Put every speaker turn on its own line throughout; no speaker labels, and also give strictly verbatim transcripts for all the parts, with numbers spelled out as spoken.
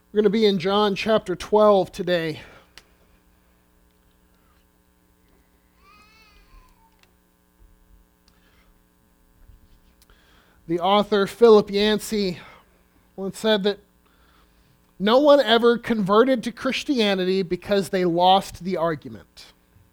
We're going to be in John chapter twelve today. The author, Philip Yancey, once said that no one ever converted to Christianity because they lost the argument.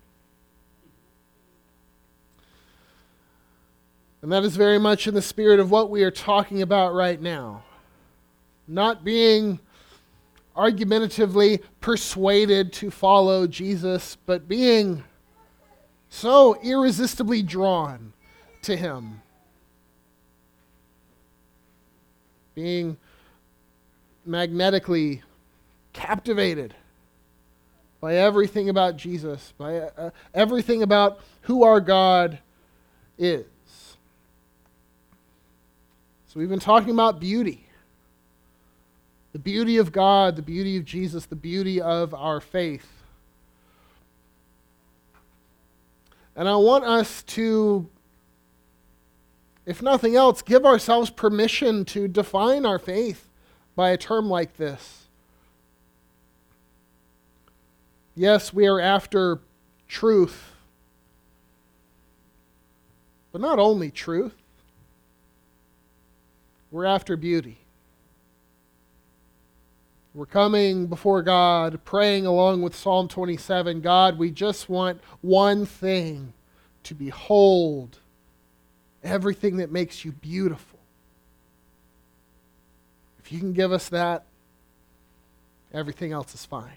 And that is very much in the spirit of what we are talking about right now. Not being argumentatively persuaded to follow Jesus, but being so irresistibly drawn to him. Being magnetically captivated by everything about Jesus, by uh, everything about who our God is. So we've been talking about beauty. The beauty of God, the beauty of Jesus, the beauty of our faith. And I want us to, if nothing else, give ourselves permission to define our faith by a term like this. Yes, we are after truth, but not only truth. We're after beauty. We're coming before God, praying along with Psalm twenty-seven. God, we just want one thing, to behold everything that makes you beautiful. If you can give us that, everything else is fine.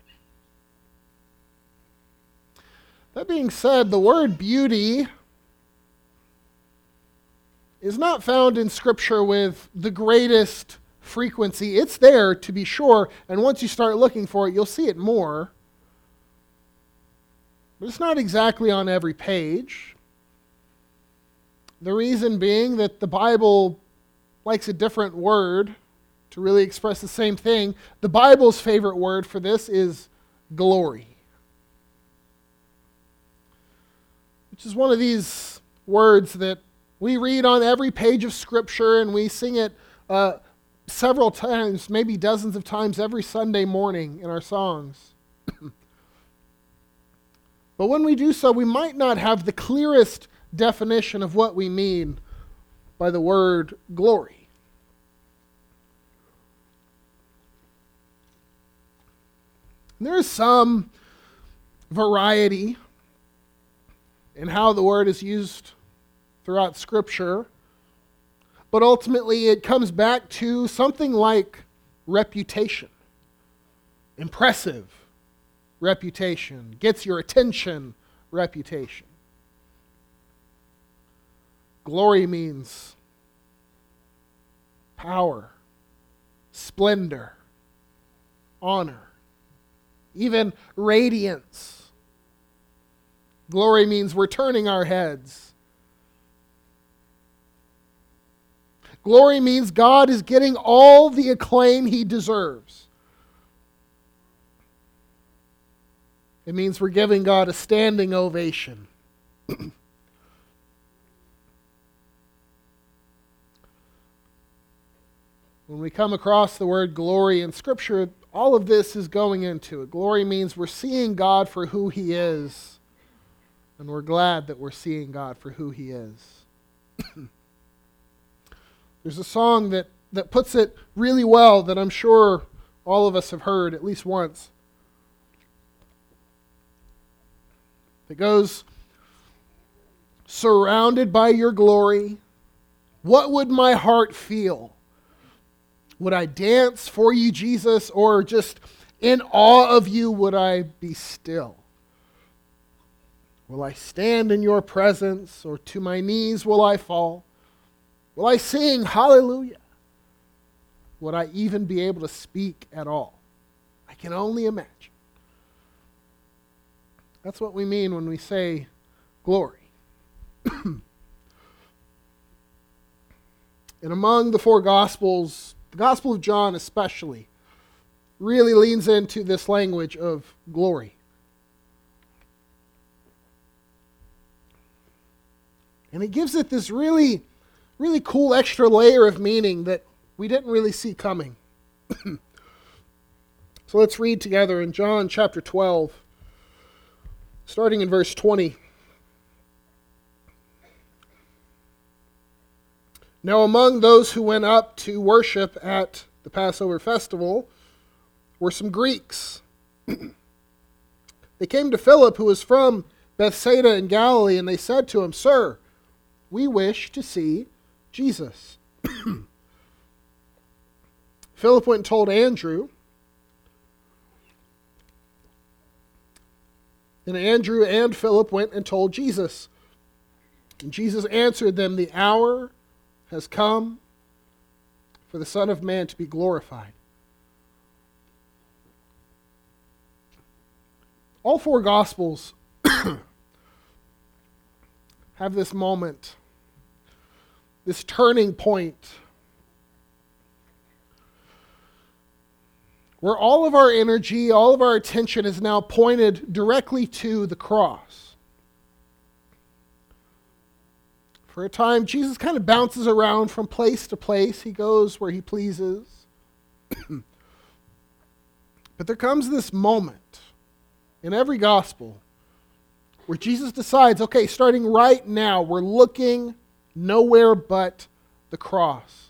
That being said, the word beauty is not found in Scripture with the greatest frequency. It's there, to be sure, and once you start looking for it, you'll see it more. But it's not exactly on every page. The reason being that the Bible likes a different word to really express the same thing. The Bible's favorite word for this is glory, which is one of these words that we read on every page of Scripture, and we sing it uh, several times, maybe dozens of times every Sunday morning in our songs. But when we do so, we might not have the clearest definition of what we mean by the word glory. There is some variety in how the word is used throughout Scripture, but ultimately it comes back to something like reputation. Impressive reputation. Gets your attention reputation. Glory means power, splendor, honor, even radiance. Glory means we're turning our heads. Glory means God is getting all the acclaim he deserves. It means we're giving God a standing ovation. When we come across the word glory in Scripture, all of this is going into it. Glory means we're seeing God for who he is, and we're glad that we're seeing God for who he is. There's a song that, that puts it really well that I'm sure all of us have heard at least once. It goes, surrounded by your glory, what would my heart feel? Would I dance for you, Jesus, or just in awe of you would I be still? Will I stand in your presence, or to my knees will I fall? Will I sing hallelujah? Would I even be able to speak at all? I can only imagine. That's what we mean when we say glory. And among the four Gospels, the Gospel of John especially, really leans into this language of glory. And it gives it this really, really cool extra layer of meaning that we didn't really see coming. So let's read together in John chapter twelve, starting in verse twenty. Now among those who went up to worship at the Passover festival were some Greeks. They came to Philip, who was from Bethsaida in Galilee, and they said to him, "Sir, we wish to see Jesus." Philip went and told Andrew, and Andrew and Philip went and told Jesus. And Jesus answered them, "The hour has come for the Son of Man to be glorified." All four Gospels have this moment, this turning point, where all of our energy, all of our attention is now pointed directly to the cross. For a time, Jesus kind of bounces around from place to place. He goes where he pleases. But there comes this moment in every gospel where Jesus decides, okay, starting right now, we're looking nowhere but the cross.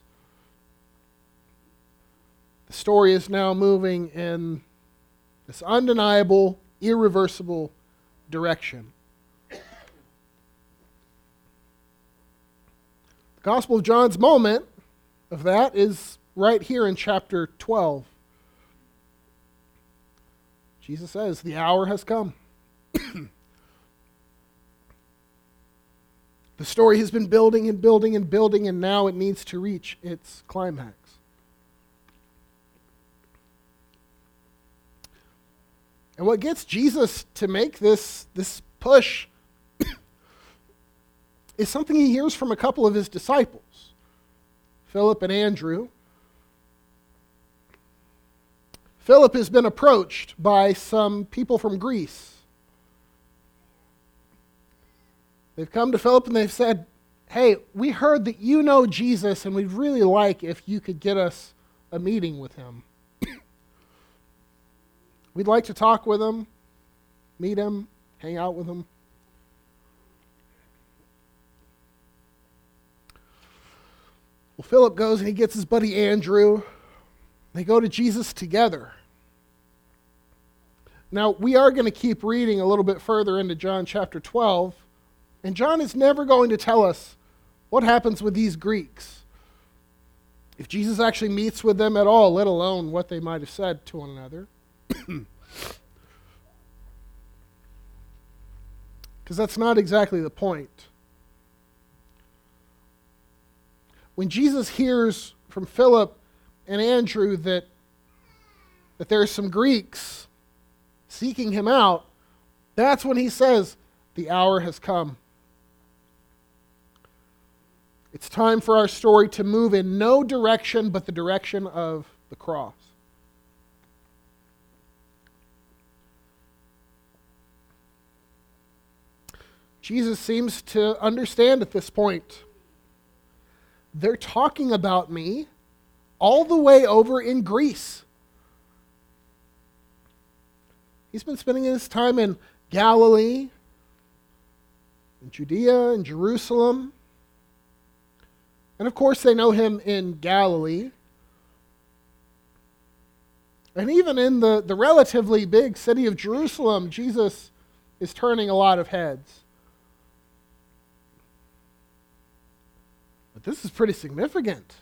The story is now moving in this undeniable, irreversible direction. The Gospel of John's moment of that is right here in chapter twelve. Jesus says, "The hour has come." The story has been building and building and building, and now it needs to reach its climax. And what gets Jesus to make this, this push is something he hears from a couple of his disciples, Philip and Andrew. Philip has been approached by some people from Greece. They've come to Philip and they've said, "Hey, we heard that you know Jesus, and we'd really like if you could get us a meeting with him. We'd like to talk with him, meet him, hang out with him." Well, Philip goes and he gets his buddy Andrew. They go to Jesus together. Now, we are going to keep reading a little bit further into John chapter twelve, and John is never going to tell us what happens with these Greeks, if Jesus actually meets with them at all, let alone what they might have said to one another. Because that's not exactly the point. When Jesus hears from Philip and Andrew that, that there are some Greeks seeking him out, that's when he says, "The hour has come." It's time for our story to move in no direction but the direction of the cross. Jesus seems to understand at this point. They're talking about me all the way over in Greece. He's been spending his time in Galilee, in Judea, and Jerusalem. And of course, they know him in Galilee. And even in the, the relatively big city of Jerusalem, Jesus is turning a lot of heads. But this is pretty significant.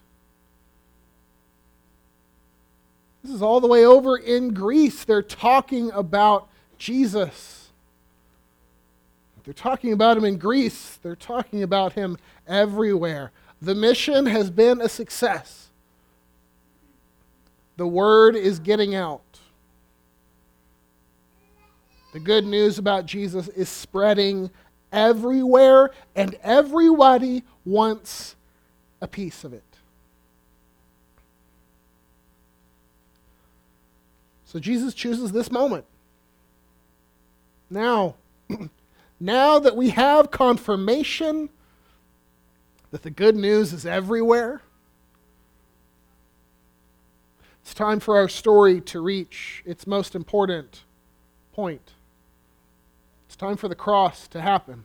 This is all the way over in Greece. They're talking about Jesus. They're talking about him in Greece. They're talking about him everywhere. The mission has been a success. The word is getting out. The good news about Jesus is spreading everywhere, and everybody wants a piece of it. So Jesus chooses this moment. Now, now that we have confirmation that the good news is everywhere, It's time for our story to reach its most important point. It's time for the cross to happen.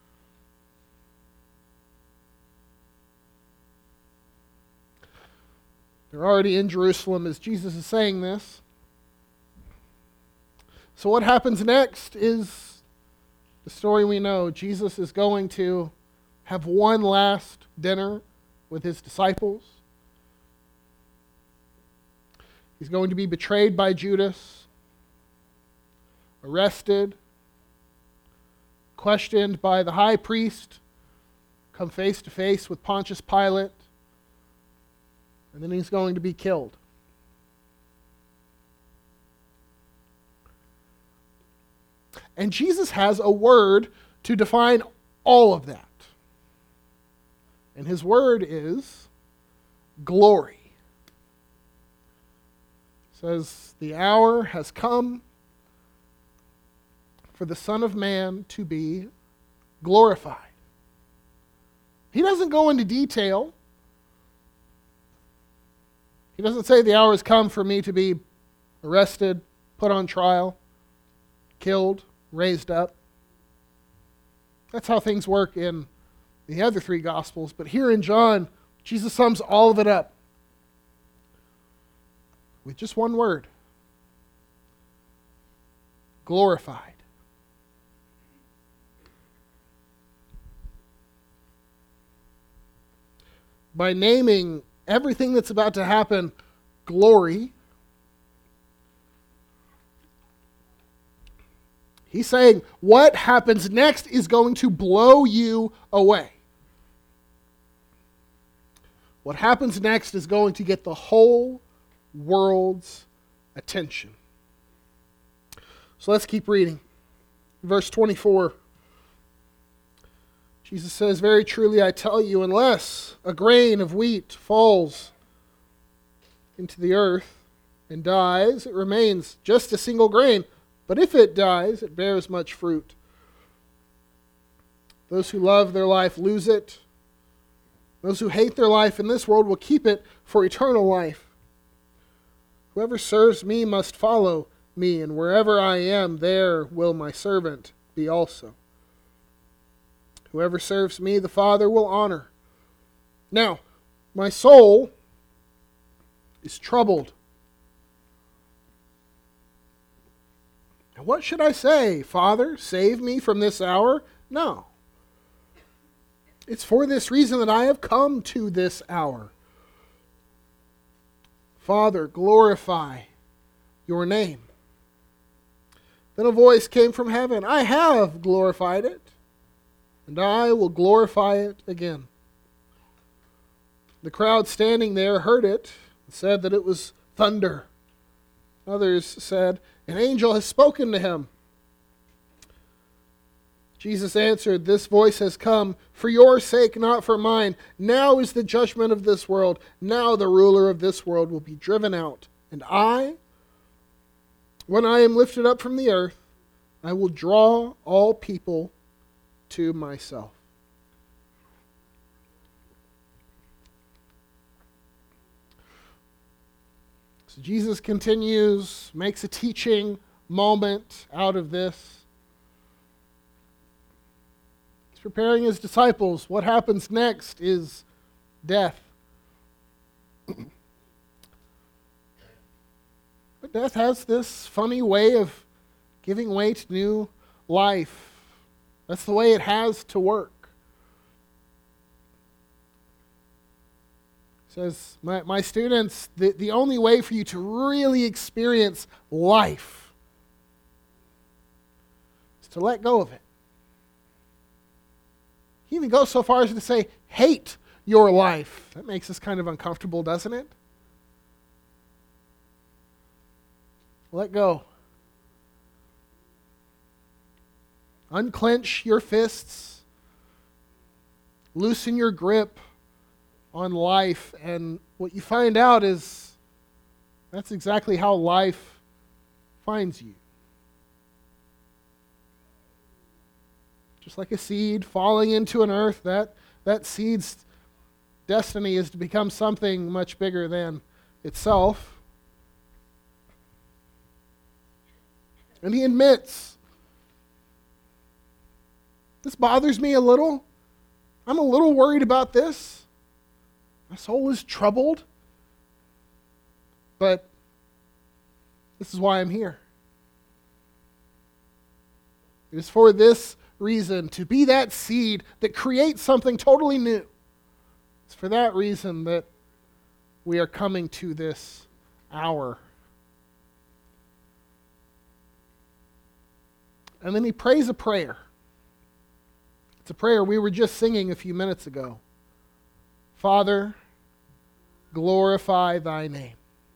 They're already in Jerusalem as Jesus is saying this. So what happens next is the story we know. Jesus is going to have one last dinner with his disciples. He's going to be betrayed by Judas, arrested, questioned by the high priest, come face to face with Pontius Pilate, and then he's going to be killed. And Jesus has a word to define all of that. And his word is glory. It says, the hour has come for the Son of Man to be glorified. He doesn't go into detail. He doesn't say the hour has come for me to be arrested, put on trial, killed, raised up. That's how things work in the other three Gospels. But here in John, Jesus sums all of it up with just one word: glorified. By naming everything that's about to happen glory, he's saying what happens next is going to blow you away. What happens next is going to get the whole world's attention. So let's keep reading. Verse twenty-four. Jesus says, very truly I tell you, unless a grain of wheat falls into the earth and dies, it remains just a single grain. But if it dies, it bears much fruit. Those who love their life lose it. Those who hate their life in this world will keep it for eternal life. Whoever serves me must follow me, and wherever I am, there will my servant be also. Whoever serves me, the Father will honor. Now, my soul is troubled. And what should I say? Father, save me from this hour? No. It's for this reason that I have come to this hour. Father, glorify your name. Then a voice came from heaven. I have glorified it, and I will glorify it again. The crowd standing there heard it and said that it was thunder. Others said, an angel has spoken to him. Jesus answered, this voice has come for your sake, not for mine. Now is the judgment of this world. Now the ruler of this world will be driven out. And I, when I am lifted up from the earth, I will draw all people to myself. So Jesus continues, makes a teaching moment out of this. He's preparing his disciples. What happens next is death. But death has this funny way of giving way to new life. That's the way it has to work. It says, my, my students, the, the only way for you to really experience life is to let go of it. He even goes so far as to say, hate your life. That makes us kind of uncomfortable, doesn't it? Let go. Unclench your fists. Loosen your grip on life. And what you find out is that's exactly how life finds you. Just like a seed falling into an earth, that, that seed's destiny is to become something much bigger than itself. And he admits, this bothers me a little. I'm a little worried about this. My soul is troubled. But this is why I'm here. It is for this reason, to be that seed that creates something totally new. It's for that reason that we are coming to this hour. And then he prays a prayer. It's a prayer we were just singing a few minutes ago. Father, glorify thy name.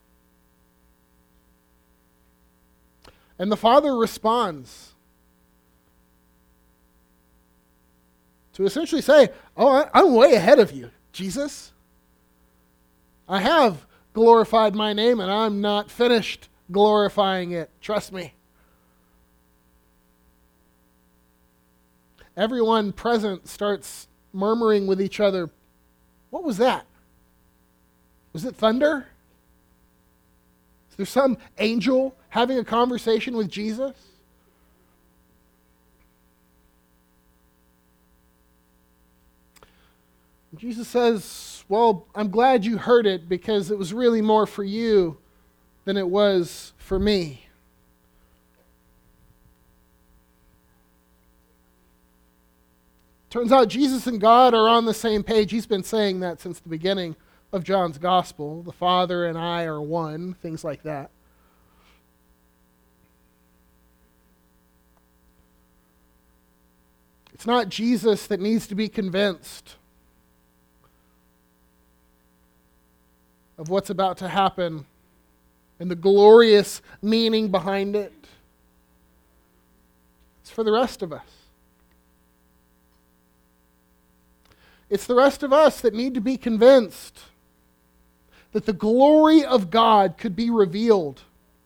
And the Father responds to essentially say, oh, I'm way ahead of you, Jesus. I have glorified my name and I'm not finished glorifying it. Trust me. Everyone present starts murmuring with each other, what was that? Was it thunder? Is there some angel having a conversation with Jesus? Jesus says, well, I'm glad you heard it because it was really more for you than it was for me. Turns out Jesus and God are on the same page. He's been saying that since the beginning of John's Gospel. The Father and I are one, things like that. It's not Jesus that needs to be convinced of what's about to happen and the glorious meaning behind it. It's for the rest of us. It's the rest of us that need to be convinced that the glory of God could be revealed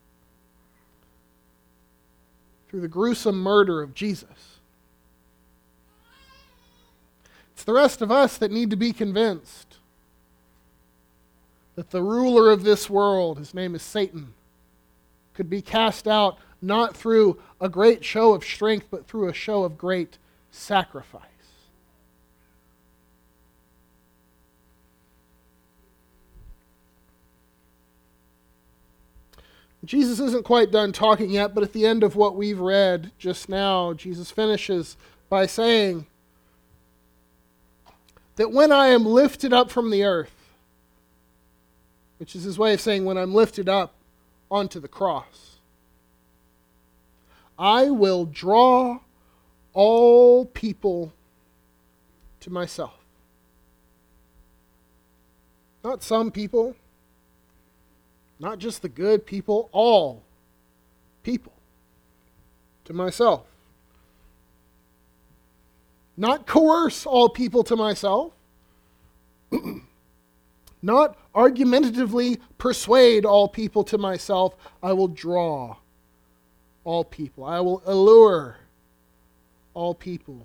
through the gruesome murder of Jesus. It's the rest of us that need to be convinced that the ruler of this world, his name is Satan, could be cast out not through a great show of strength, but through a show of great sacrifice. Jesus isn't quite done talking yet, but at the end of what we've read just now, Jesus finishes by saying that when I am lifted up from the earth, which is his way of saying when I'm lifted up onto the cross, I will draw all people to myself. Not some people, not just the good people, all people to myself. Not coerce all people to myself. Not argumentatively persuade all people to myself. I will draw all people. I will allure all people.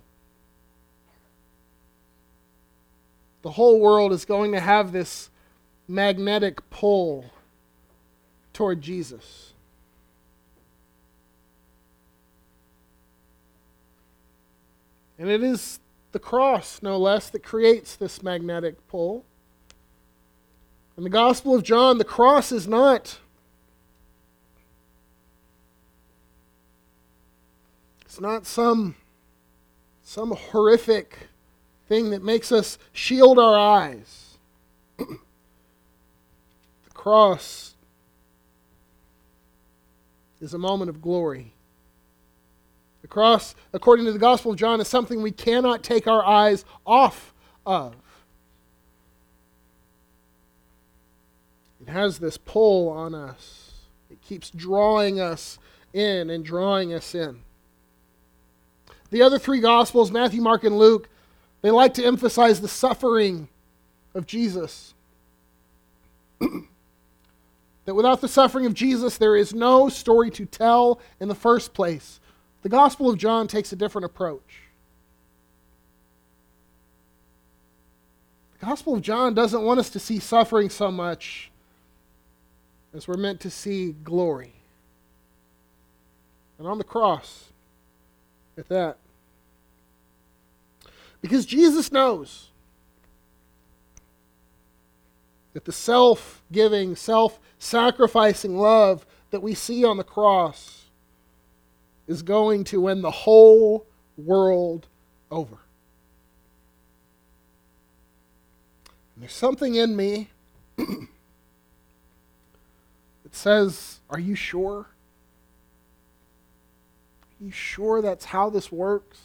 The whole world is going to have this magnetic pull toward Jesus. And it is the cross, no less, that creates this magnetic pull. In the Gospel of John, the cross is not it's not some some horrific thing that makes us shield our eyes. The cross is a moment of glory. The cross, according to the Gospel of John, is something we cannot take our eyes off of. It has this pull on us. It keeps drawing us in and drawing us in. The other three Gospels, Matthew, Mark, and Luke, they like to emphasize the suffering of Jesus. That without the suffering of Jesus, there is no story to tell in the first place. The Gospel of John takes a different approach. The Gospel of John doesn't want us to see suffering so much as we're meant to see glory. and on the cross at that. Because Jesus knows that the self-giving, self-sacrificing love that we see on the cross is going to win the whole world over. And there's something in me that says, are you sure? Are you sure that's how this works?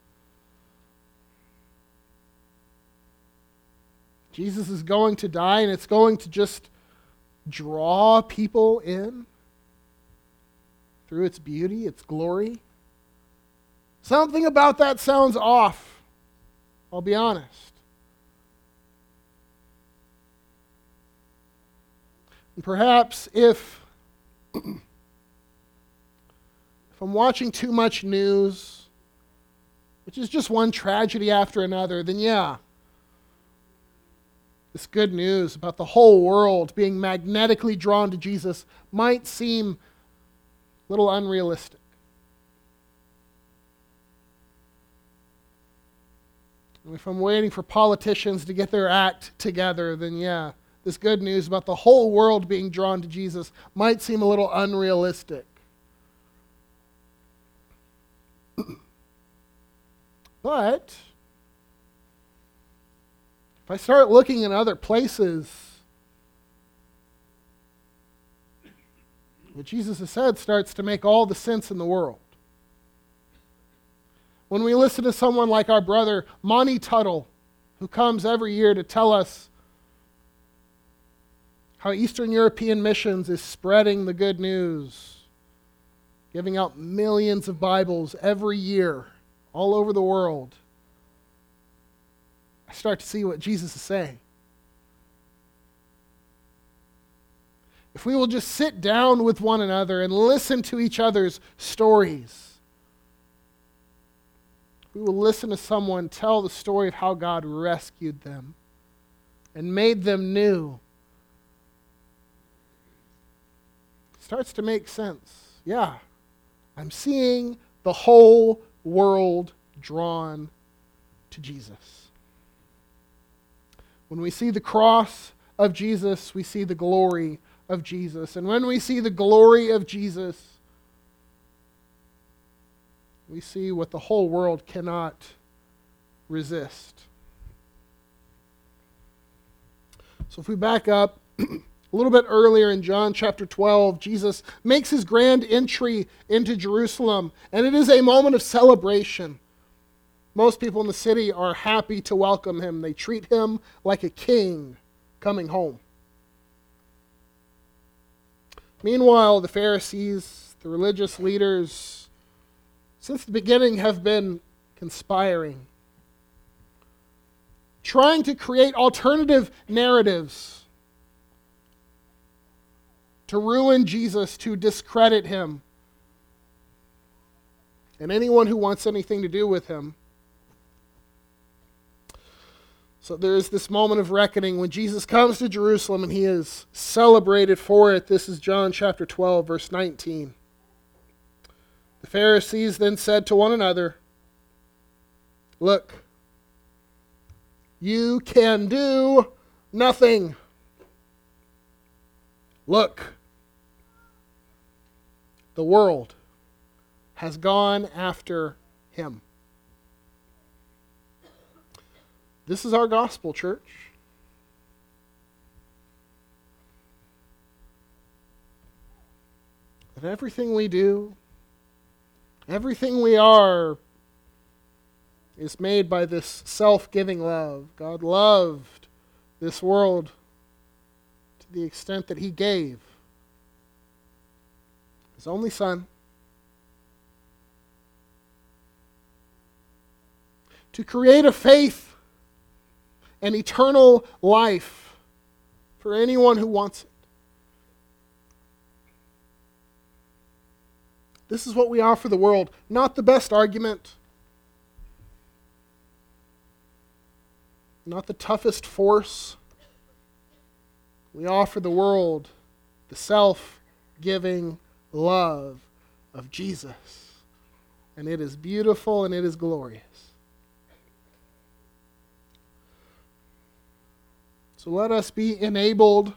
Jesus is going to die, and it's going to just draw people in through its beauty, its glory. Something about that sounds off, I'll be honest. And perhaps if, if I'm watching too much news, which is just one tragedy after another, then yeah, this good news about the whole world being magnetically drawn to Jesus might seem a little unrealistic. And if I'm waiting for politicians to get their act together, then yeah, this good news about the whole world being drawn to Jesus might seem a little unrealistic. But if I start looking in other places, what Jesus has said starts to make all the sense in the world. When we listen to someone like our brother Monty Tuttle, who comes every year to tell us how Eastern European missions is spreading the good news, giving out millions of Bibles every year all over the world, I start to see what Jesus is saying. If we will just sit down with one another and listen to each other's stories, if we will listen to someone tell the story of how God rescued them and made them new, it starts to make sense. Yeah, I'm seeing the whole world drawn to Jesus. When we see the cross of Jesus, we see the glory of Jesus. And when we see the glory of Jesus, we see what the whole world cannot resist. So if we back up a little bit earlier in John chapter twelve, Jesus makes his grand entry into Jerusalem, and it is a moment of celebration. Most people in the city are happy to welcome him. They treat him like a king coming home. Meanwhile, the Pharisees, the religious leaders, since the beginning have been conspiring, trying to create alternative narratives to ruin Jesus, to discredit him, and anyone who wants anything to do with him. So there is this moment of reckoning when Jesus comes to Jerusalem and he is celebrated for it. This is John chapter twelve, verse nineteen. The Pharisees then said to one another, "Look, you can do nothing. Look, the world has gone after him." This is our gospel, church. That everything we do, everything we are, is made by this self-giving love. God loved this world to the extent that he gave his only Son to create a faith and eternal life for anyone who wants it. This is what we offer the world. Not the best argument, not the toughest force. We offer the world the self-giving love of Jesus. And it is beautiful and it is glorious. So let us be enabled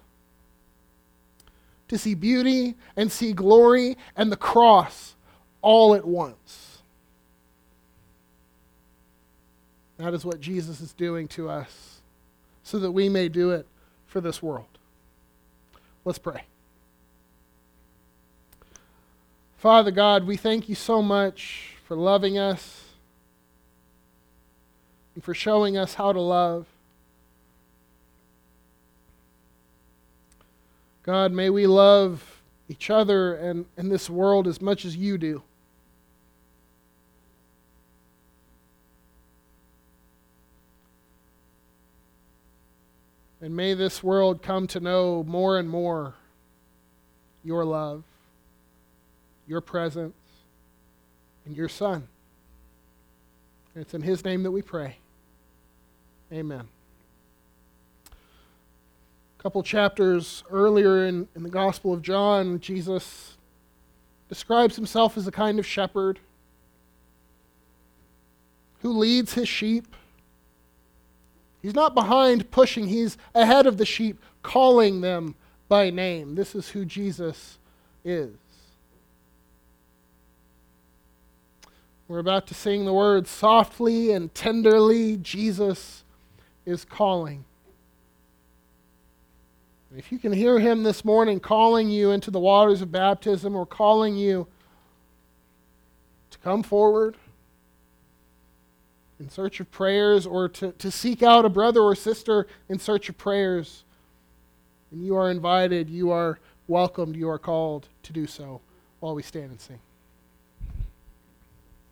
to see beauty and see glory and the cross all at once. That is what Jesus is doing to us, so that we may do it for this world. Let's pray. Father God, we thank you so much for loving us and for showing us how to love. God, may we love each other and, and this world as much as you do. And may this world come to know more and more your love, your presence, and your Son. And it's in his name that we pray. Amen. A couple chapters earlier in, in the Gospel of John, Jesus describes himself as a kind of shepherd who leads his sheep. He's not behind pushing, he's ahead of the sheep, calling them by name. This is who Jesus is. We're about to sing the words, softly and tenderly, Jesus is calling. If you can hear him this morning calling you into the waters of baptism, or calling you to come forward in search of prayers, or to, to seek out a brother or sister in search of prayers, and you are invited, you are welcomed, you are called to do so while we stand and sing.